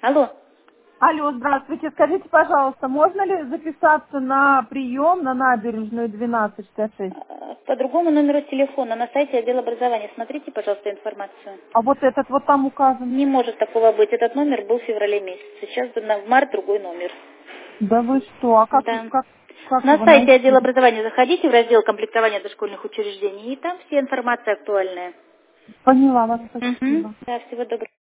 Алло. Алло, здравствуйте. Скажите, пожалуйста, можно ли записаться на прием на набережную 1266? По другому номеру телефона на сайте отдела образования. Смотрите, пожалуйста, информацию. А вот этот вот там указан. Не может такого быть. Этот номер был в феврале месяце. Сейчас в март другой номер. Да вы что? А как Да. На его сайте найти? отдела образования заходите в раздел комплектования дошкольных учреждений, и там вся информация актуальная. Поняла вас, Угу. спасибо. Да, всего доброго.